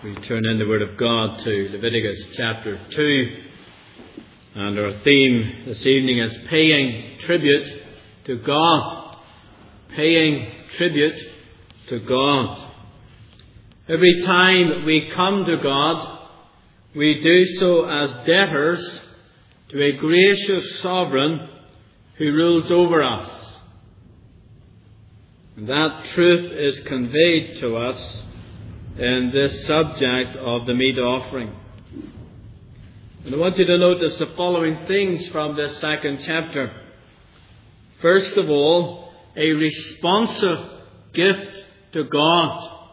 We turn in the Word of God to Leviticus chapter 2, and our theme this evening is paying tribute to God. Paying tribute to God. Every time we come to God, we do so as debtors to a gracious sovereign who rules over us. And that truth is conveyed to us in this subject of the meat offering. And I want you to notice the following things from this second chapter. First of all, a responsive gift to God.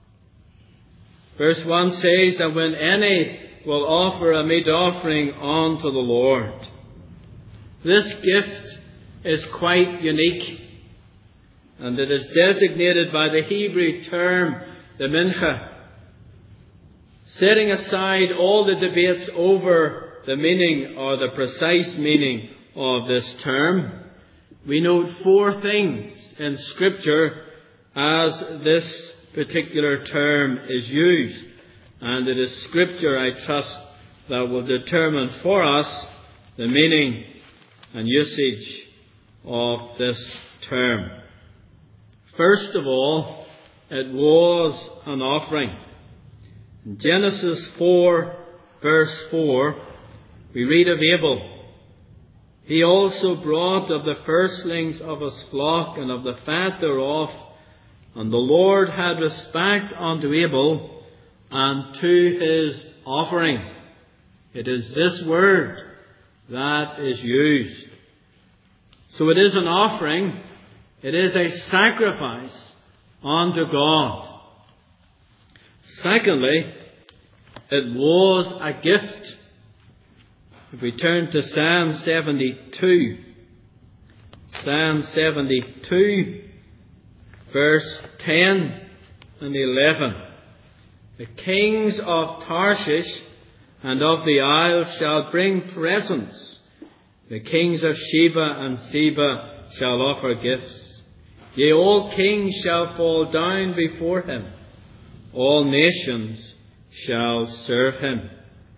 Verse 1 says that when any will offer a meat offering unto the Lord. This gift is quite unique, and it is designated by the Hebrew term the mincha. Setting aside all the debates over the meaning or the precise meaning of this term, we note four things in Scripture as this particular term is used. And it is Scripture, I trust, that will determine for us the meaning and usage of this term. First of all, it was an offering. In Genesis 4, verse 4, we read of Abel. He also brought of the firstlings of his flock and of the fat thereof, and the Lord had respect unto Abel and to his offering. It is this word that is used. So it is an offering. It is a sacrifice unto God. Secondly, it was a gift. If we turn to Psalm 72, Psalm 72, verse 10 and 11. The kings of Tarshish and of the isles shall bring presents. The kings of Sheba and Seba shall offer gifts. Yea, all kings shall fall down before him. All nations shall serve him.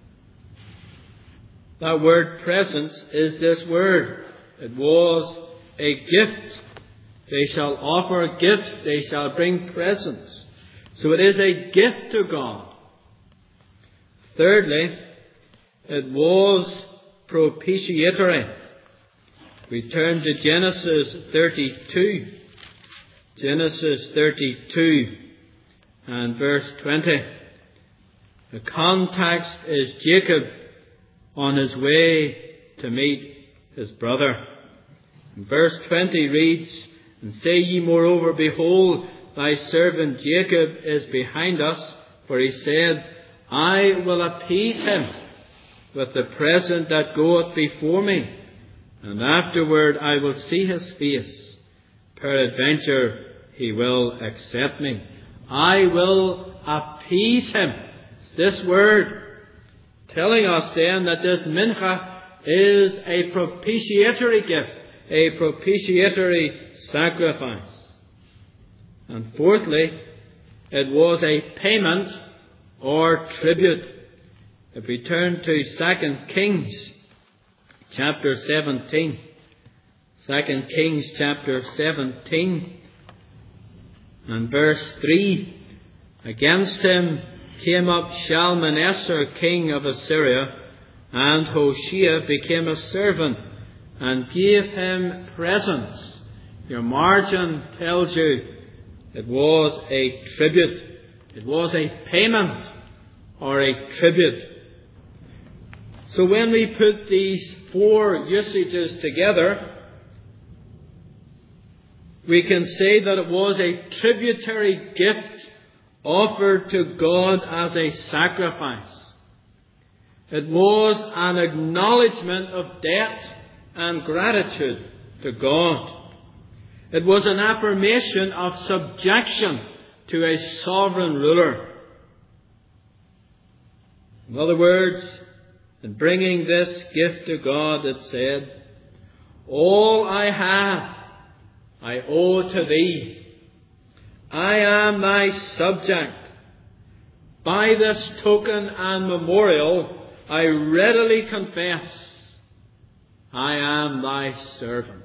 That word presents is this word. It was a gift. They shall offer gifts. They shall bring presents. So it is a gift to God. Thirdly, it was propitiatory. We turn to Genesis 32. Genesis 32 and verse 20. The context is Jacob on his way to meet his brother. And verse 20 reads, And say ye moreover, Behold, thy servant Jacob is behind us, for he said, I will appease him with the present that goeth before me, and afterward I will see his face. Peradventure he will accept me. I will appease him. It's this word telling us then that this mincha is a propitiatory gift, a propitiatory sacrifice. And fourthly, it was a payment or tribute. If we turn to 2 Kings chapter 17, 2 Kings chapter 17 and verse 3, Against him came up Shalmaneser, king of Assyria, and Hoshea became a servant and gave him presents. Your margin tells you it was a tribute. It was a payment or a tribute. So when we put these four usages together, we can say that it was a tributary gift offered to God as a sacrifice. It was an acknowledgement of debt and gratitude to God. It was an affirmation of subjection to a sovereign ruler. In other words, in bringing this gift to God, it said, All I have I owe to thee. I am thy subject. By this token and memorial, I readily confess, I am thy servant.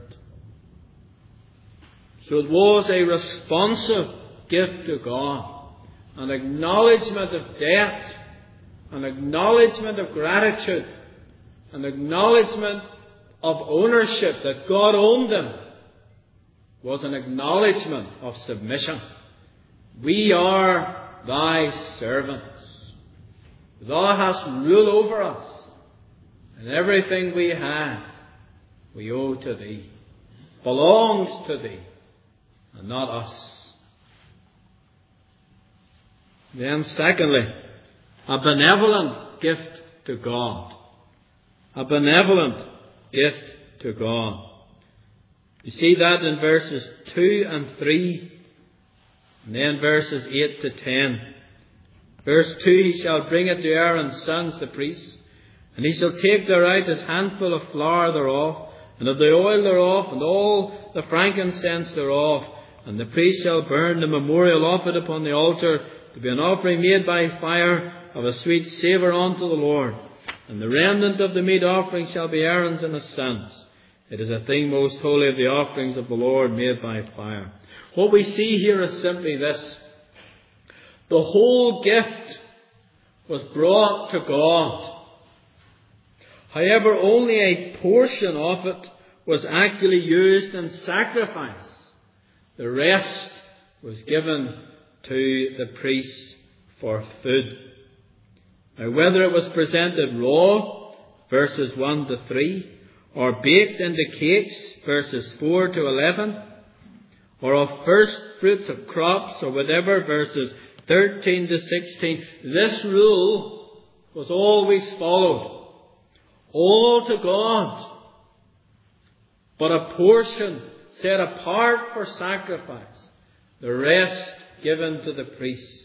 So it was a responsive gift to God, an acknowledgement of debt, an acknowledgement of gratitude, an acknowledgement of ownership, that God owned them, was an acknowledgement of submission. We are thy servants. Thou hast rule over us, and everything we have, we owe to thee, belongs to thee, and not us. Then secondly, a benevolent gift to God. A benevolent gift to God. You see that in verses 2 and 3, and then verses 8 to 10. Verse 2, he shall bring it to Aaron's sons, the priests, and he shall take thereout his handful of flour thereof, and of the oil thereof, and all the frankincense thereof, and the priest shall burn the memorial of it upon the altar, to be an offering made by fire of a sweet savour unto the Lord. And the remnant of the meat offering shall be Aaron's and his sons. It is a thing most holy of the offerings of the Lord made by fire. What we see here is simply this. The whole gift was brought to God. However, only a portion of it was actually used in sacrifice. The rest was given to the priests for food. Now, whether it was presented raw, verses 1 to 3, or baked into cakes, verses 4 to 11, or of first fruits of crops, or whatever, verses 13 to 16, this rule was always followed. All to God, but a portion set apart for sacrifice, the rest given to the priests.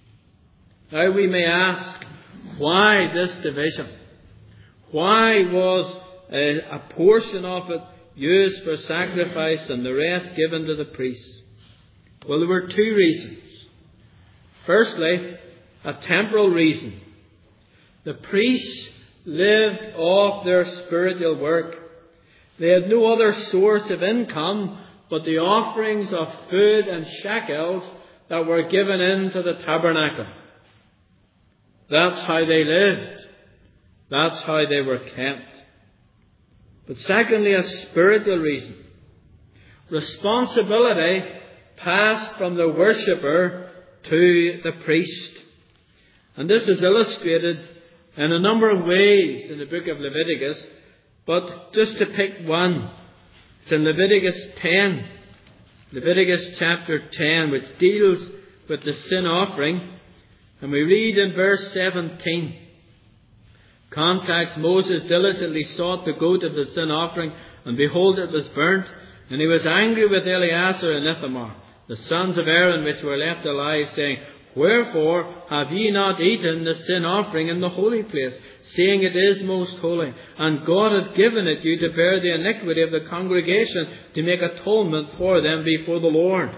Now we may ask, why this division? Why was a portion of it used for sacrifice and the rest given to the priests? Well, there were two reasons. Firstly, a temporal reason. The priests lived off their spiritual work. They had no other source of income but the offerings of food and shekels that were given into the tabernacle. That's how they lived. That's how they were kept. But secondly, a spiritual reason. Responsibility passed from the worshipper to the priest. And this is illustrated in a number of ways in the book of Leviticus. But just to pick one, it's in Leviticus 10. Leviticus chapter 10, which deals with the sin offering. And we read in verse 17. Context, Moses diligently sought the goat of the sin offering, and behold, it was burnt. And he was angry with Eleazar and Ithamar, the sons of Aaron, which were left alive, saying, Wherefore have ye not eaten the sin offering in the holy place, seeing it is most holy? And God hath given it you to bear the iniquity of the congregation, to make atonement for them before the Lord.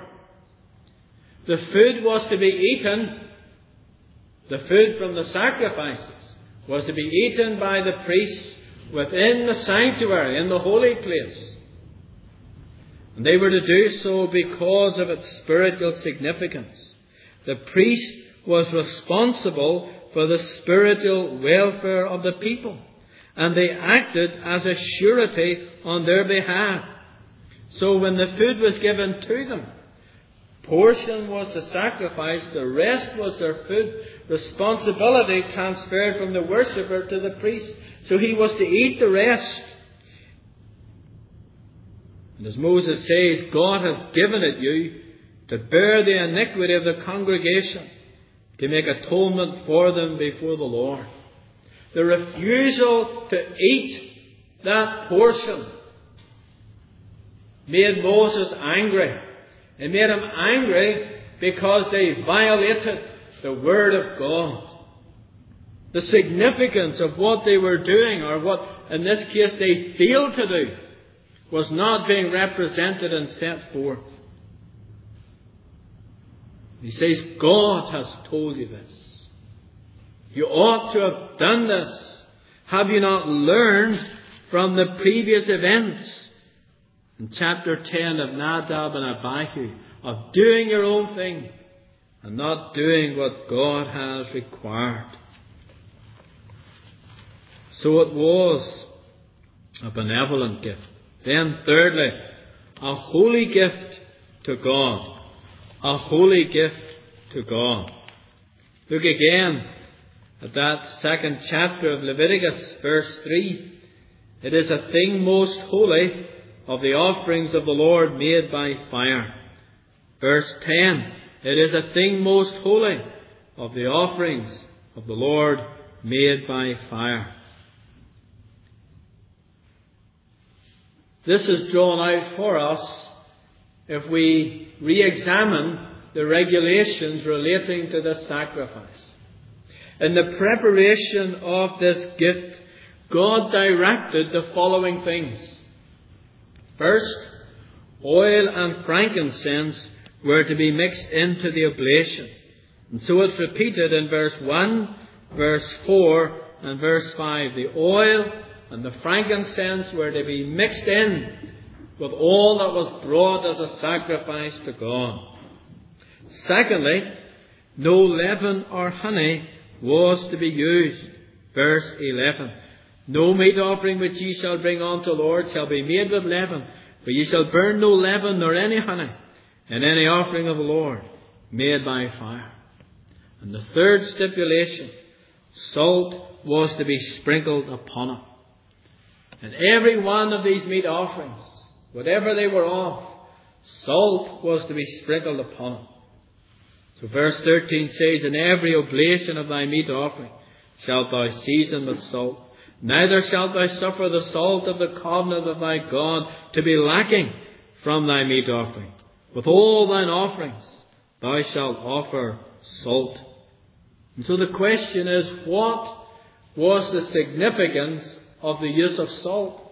The food was to be eaten, the food from the sacrifices was to be eaten by the priests within the sanctuary, in the holy place. And they were to do so because of its spiritual significance. The priest was responsible for the spiritual welfare of the people, and they acted as a surety on their behalf. So when the food was given to them, portion was the sacrifice, the rest was their food. Responsibility transferred from the worshipper to the priest. So he was to eat the rest. And as Moses says, God hath given it you to bear the iniquity of the congregation, to make atonement for them before the Lord. The refusal to eat that portion made Moses angry. It made him angry because they violated the Word of God. The significance of what they were doing, or what in this case they failed to do, was not being represented and set forth. He says, God has told you this. You ought to have done this. Have you not learned from the previous events in chapter 10 of Nadab and Abihu of doing your own thing and not doing what God has required? So it was a benevolent gift. Then thirdly, a holy gift to God. A holy gift to God. Look again at that second chapter of Leviticus, verse 3. It is a thing most holy of the offerings of the Lord made by fire. Verse 10. It is a thing most holy of the offerings of the Lord made by fire. This is drawn out for us if we re-examine the regulations relating to the sacrifice. In the preparation of this gift, God directed the following things. First, oil and frankincense were to be mixed into the oblation. And so it's repeated in verse 1, verse 4 and verse 5. The oil and the frankincense were to be mixed in with all that was brought as a sacrifice to God. Secondly, no leaven or honey was to be used. Verse 11. No meat offering which ye shall bring unto the Lord shall be made with leaven, for ye shall burn no leaven nor any honey in any offering of the Lord made by fire. And the third stipulation, salt was to be sprinkled upon it. And every one of these meat offerings, whatever they were of, salt was to be sprinkled upon it. So verse 13 says, in every oblation of thy meat offering shalt thou season with salt. Neither shalt thou suffer the salt of the covenant of thy God to be lacking from thy meat offering. With all thine offerings thou shalt offer salt. And so the question is, what was the significance of the use of salt?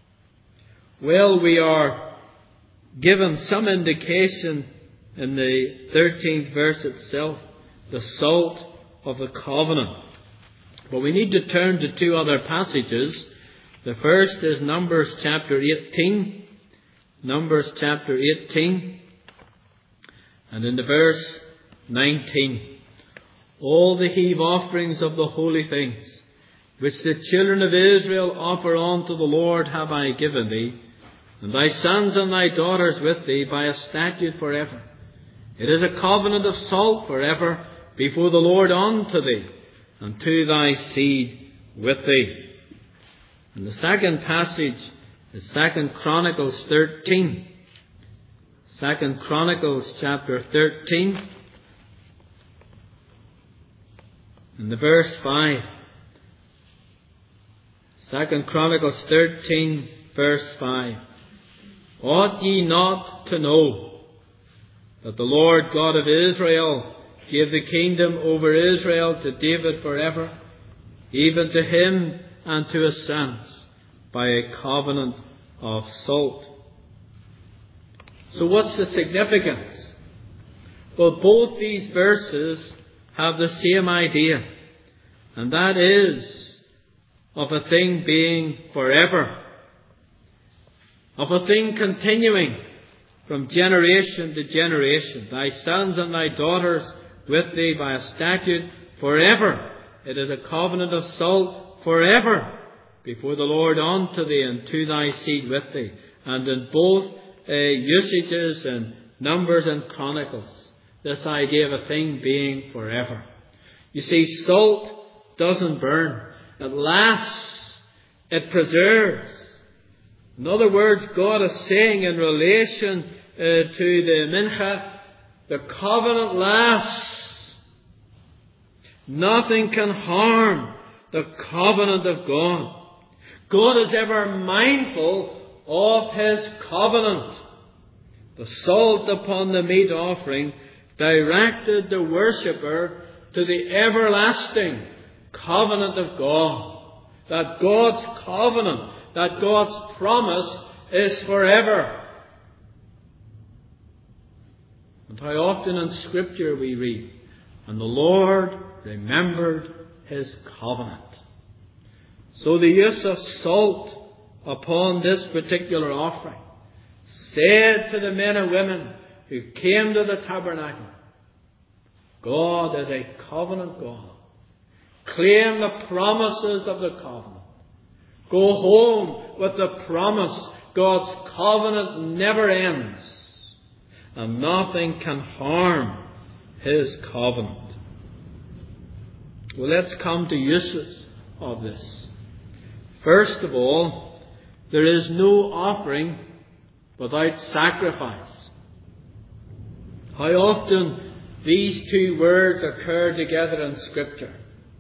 Well, we are given some indication in the 13th verse itself, the salt of the covenant. But we need to turn to two other passages. The first is Numbers chapter 18. Numbers chapter 18. And in the verse 19. All the heave offerings of the holy things, which the children of Israel offer unto the Lord, have I given thee, and thy sons and thy daughters with thee by a statute forever. It is a covenant of salt forever before the Lord unto thee, and to thy seed with thee. And the second passage is 2 Chronicles 13. 2 Chronicles chapter 13. And the verse 5. 2 Chronicles 13, verse 5. Ought ye not to know that the Lord God of Israel gave the kingdom over Israel to David forever, even to him and to his sons, by a covenant of salt? So what's the significance? Well, both these verses have the same idea, and that is of a thing being forever, of a thing continuing from generation to generation. Thy sons and thy daughters with thee by a statute forever. It is a covenant of salt forever before the Lord unto thee and to thy seed with thee. And in both usages and Numbers and Chronicles, this idea of a thing being forever. You see, salt doesn't burn. It lasts. It preserves. In other words, God is saying in relation to the mincha, the covenant lasts. Nothing can harm the covenant of God. God is ever mindful of His covenant. The salt upon the meat offering directed the worshipper to the everlasting covenant of God. That God's covenant, that God's promise is forever. And how often in Scripture we read, and the Lord remembered his covenant. So the use of salt upon this particular offering said to the men and women who came to the tabernacle, God is a covenant God. Claim the promises of the covenant. Go home with the promise God's covenant never ends, and nothing can harm his covenant. Well, let's come to uses of this. First of all, there is no offering without sacrifice. How often these two words occur together in Scripture?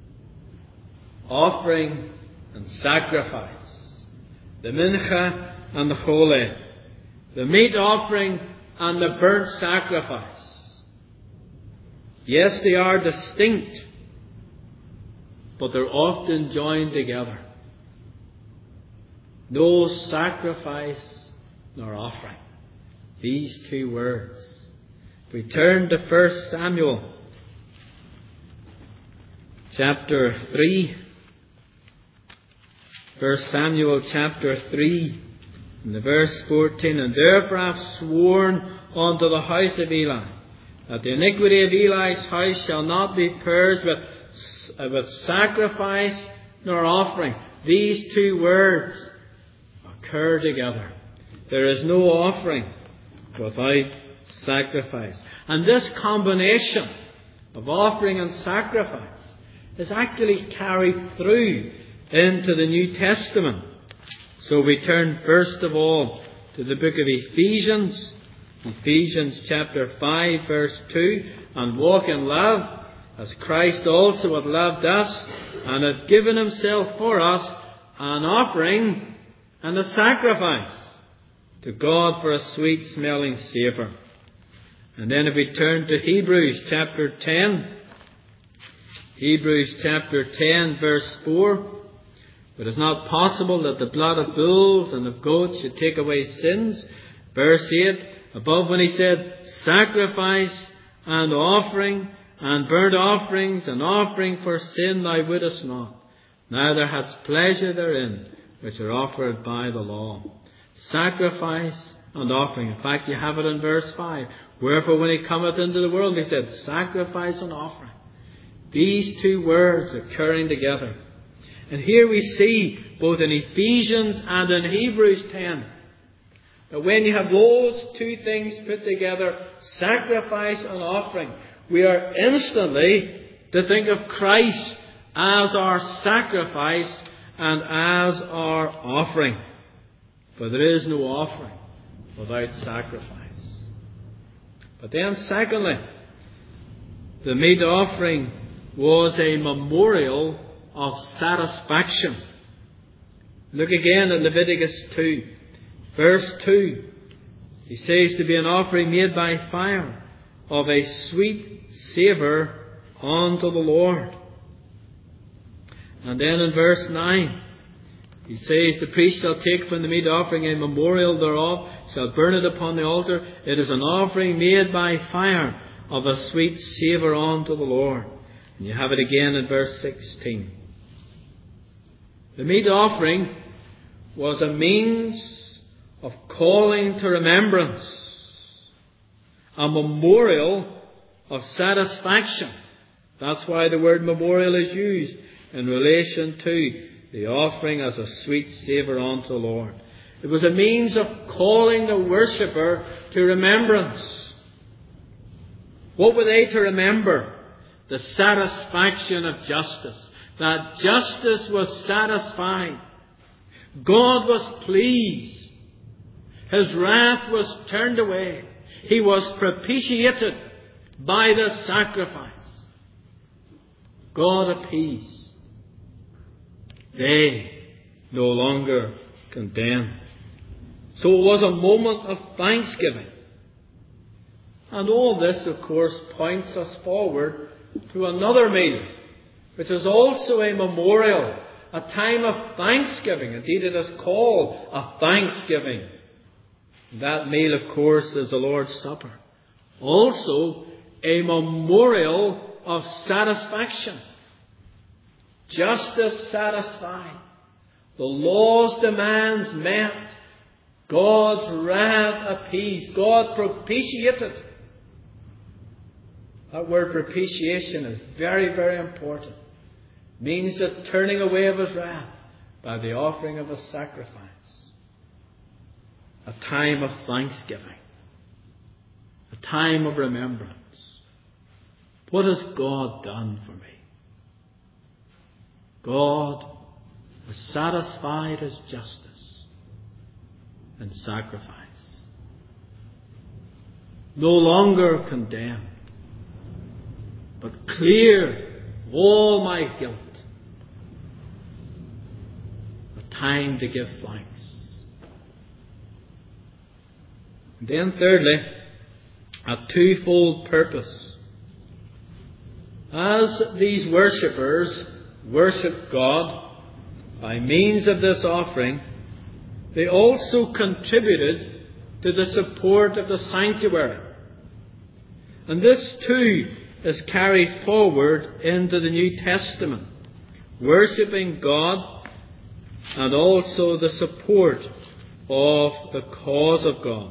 Offering and sacrifice. The mincha and the choleh. The meat offering and the burnt sacrifice. Yes, they are distinct, but they're often joined together. No sacrifice nor offering. These two words. If we turn to 1 Samuel chapter 3. 1 Samuel chapter 3, and the verse 14, and therefore I have sworn unto the house of Eli, that the iniquity of Eli's house shall not be purged with sacrifice nor offering. These two words occur together. There is no offering without sacrifice. And this combination of offering and sacrifice is actually carried through into the New Testament. So we turn first of all to the book of Ephesians. Ephesians chapter 5 verse 2. And walk in love, as Christ also hath loved us, and hath given himself for us, an offering and a sacrifice to God for a sweet smelling savour. And then if we turn to Hebrews chapter 10. Hebrews chapter 10 verse 4. But it is not possible that the blood of bulls and of goats should take away sins. Verse 8, above when he said, sacrifice and offering and burnt offerings and offering for sin thou wouldest not, neither hadst pleasure therein, which are offered by the law. Sacrifice and offering. In fact, you have it in verse 5. Wherefore when he cometh into the world, he said, sacrifice and offering. These two words occurring together. And here we see, both in Ephesians and in Hebrews 10, that when you have those two things put together, sacrifice and offering, we are instantly to think of Christ as our sacrifice and as our offering. For there is no offering without sacrifice. But then secondly, the meat offering was a memorial of satisfaction. Look again at Leviticus 2, verse 2. He says to be an offering made by fire of a sweet savour unto the Lord. And then in verse 9, he says the priest shall take from the meat offering a memorial thereof, shall burn it upon the altar. It is an offering made by fire of a sweet savour unto the Lord. And you have it again in verse 16. The meat offering was a means of calling to remembrance, a memorial of satisfaction. That's why the word memorial is used in relation to the offering as a sweet savour unto the Lord. It was a means of calling the worshipper to remembrance. What were they to remember? The satisfaction of justice. That justice was satisfied. God was pleased. His wrath was turned away. He was propitiated by the sacrifice. God appeased. They no longer condemned. So it was a moment of thanksgiving. And all this, of course, points us forward to another meal, which is also a memorial, a time of thanksgiving. Indeed, it is called a thanksgiving. That meal, of course, is the Lord's Supper. Also, a memorial of satisfaction. justice satisfied, the law's demands met, God's wrath appeased, God propitiated. That word propitiation is very, very important. It means the turning away of His wrath by the offering of a sacrifice. A time of thanksgiving. A time of remembrance. What has God done for me? God has satisfied His justice and sacrifice. No longer condemned, but clear of all my guilt. A time to give thanks. And then thirdly, a twofold purpose. As these worshippers worship God by means of this offering, they also contributed to the support of the sanctuary. And this too is carried forward into the New Testament, worshipping God and also the support of the cause of God.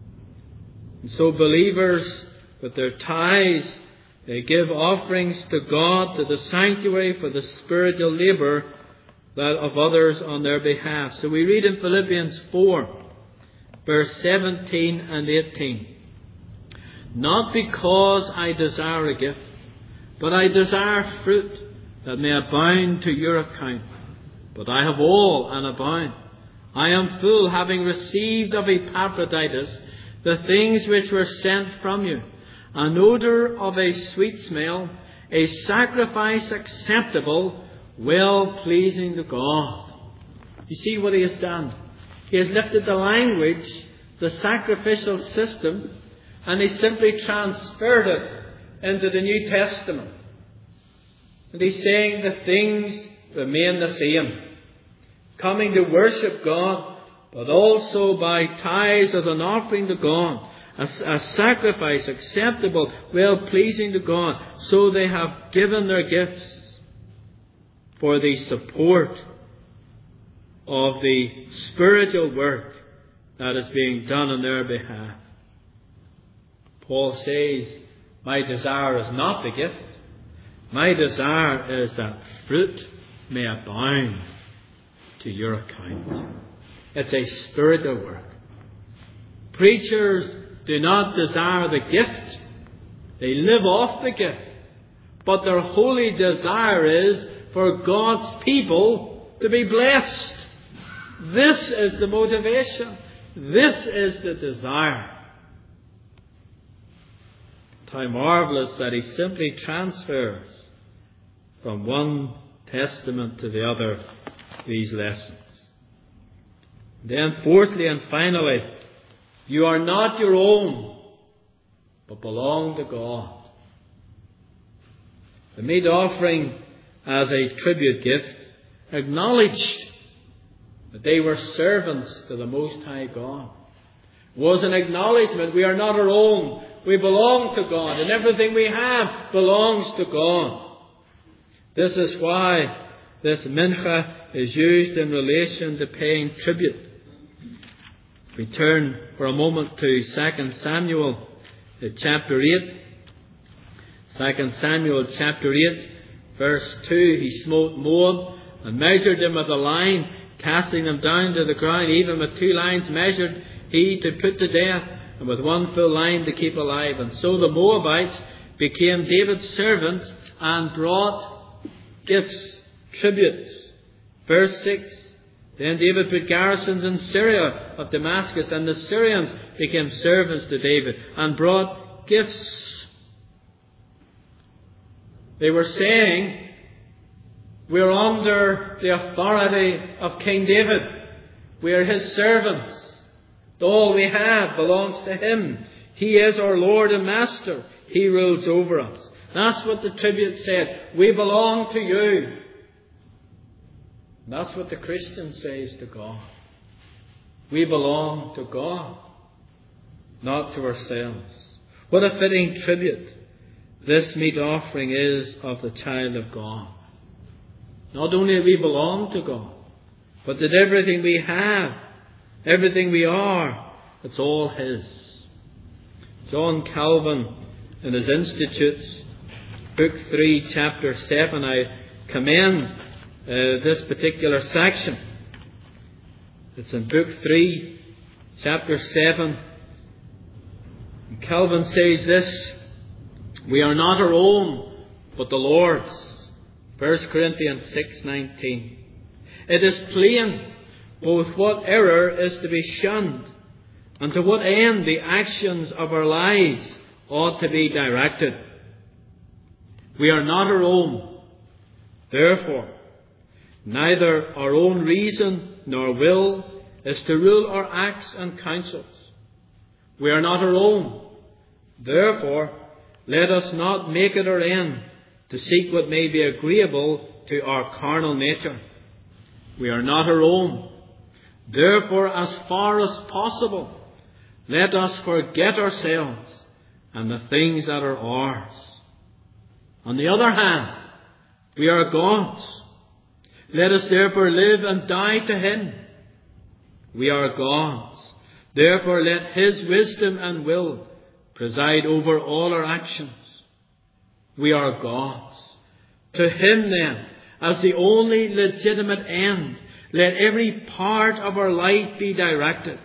And so believers, with their tithes, they give offerings to God, to the sanctuary, for the spiritual labour that of others on their behalf. So we read in Philippians 4, verse 17 and 18. Not because I desire a gift, but I desire fruit that may abound to your account. But I have all and abound. I am full, having received of Epaphroditus the things which were sent from you, an odour of a sweet smell, a sacrifice acceptable, well-pleasing to God. You see what He has done? He has lifted the language, the sacrificial system, and He simply transferred it into the New Testament. And He's saying the things remain the same. Coming to worship God, but also by tithes as an offering to God, a sacrifice acceptable, well-pleasing to God. So they have given their gifts for the support of the spiritual work that is being done on their behalf. Paul says, my desire is not the gift. My desire is that fruit may abound to your account. It's a spiritual work. Preachers do not desire the gift. They live off the gift. But their holy desire is for God's people to be blessed. This is the motivation. This is the desire. How marvellous that He simply transfers from one testament to the other these lessons. Then fourthly and finally, you are not your own, but belong to God. The meat offering as a tribute gift acknowledged that they were servants to the Most High God. It was an acknowledgement, we are not our own, we belong to God, and everything we have belongs to God. This is why this mincha is used in relation to paying tribute. We turn for a moment to 2 Samuel chapter 8. 2 Samuel chapter 8, verse 2. He smote Moab and measured them with a line, casting them down to the ground. Even with 2 lines measured he to put to death, and with 1 full line to keep alive. And so the Moabites became David's servants and brought gifts, tributes. Verse 6. Then David put garrisons in Syria of Damascus, and the Syrians became servants to David and brought gifts. They were saying, we're under the authority of King David. We are his servants. All we have belongs to him. He is our Lord and Master. He rules over us. That's what the tribute said. We belong to you. That's what the Christian says to God. We belong to God, not to ourselves. What a fitting tribute this meat offering is of the child of God. Not only that we belong to God, but that everything we have, everything we are, it's all His. John Calvin, in his Institutes, Book 3, Chapter 7, I commend this particular section. It's in Book 3, Chapter 7. And Calvin says this: we are not our own, but the Lord's. 1 Corinthians 6:19. It is plain both what error is to be shunned, and to what end the actions of our lives ought to be directed. We are not our own. Therefore, neither our own reason nor will is to rule our acts and counsels. We are not our own. Therefore, let us not make it our end to seek what may be agreeable to our carnal nature. We are not our own. Therefore, as far as possible, let us forget ourselves and the things that are ours. On the other hand, we are God's. Let us therefore live and die to Him. We are God's. Therefore let His wisdom and will preside over all our actions. We are God's. To Him then, as the only legitimate end, let every part of our life be directed.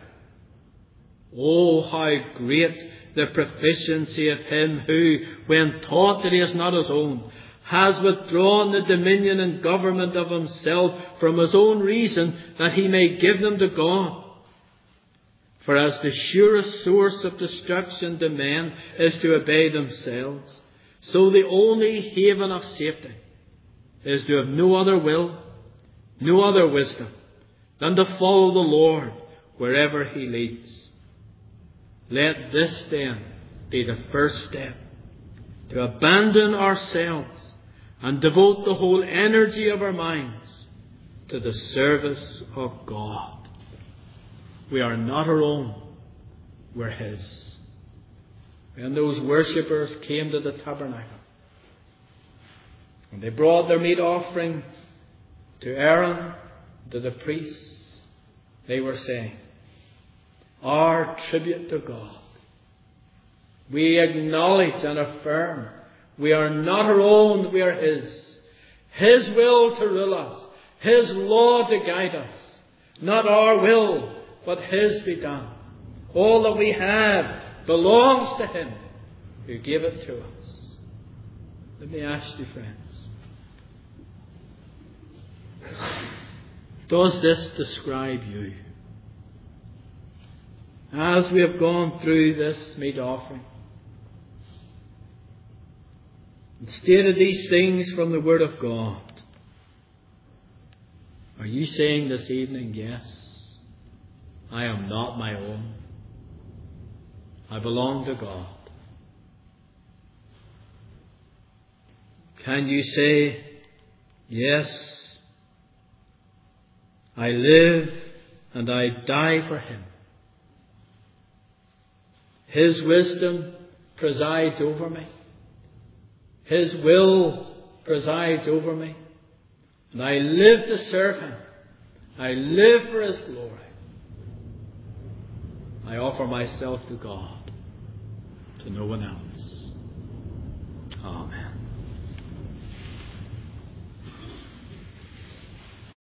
Oh, how great the proficiency of him who, when taught that he is not his own, has withdrawn the dominion and government of himself from his own reason, that he may give them to God. For as the surest source of destruction to men is to obey themselves, so the only haven of safety is to have no other will, no other wisdom, than to follow the Lord wherever He leads. Let this then be the first step, to abandon ourselves and devote the whole energy of our minds to the service of God. We are not our own, we're His. When those worshippers came to the tabernacle, and they brought their meat offering to Aaron, to the priests, they were saying, our tribute to God. We acknowledge and affirm we are not our own, we are His. His will to rule us, His law to guide us. Not our will, but His be done. All that we have belongs to Him who gave it to us. Let me ask you, friends, does this describe you? As we have gone through this meat offering and stated these things from the Word of God, are you saying this evening, yes, I am not my own. I belong to God. Can you say, yes, I live and I die for Him. His wisdom presides over me. His will presides over me. And I live to serve Him. I live for His glory. I offer myself to God, to no one else.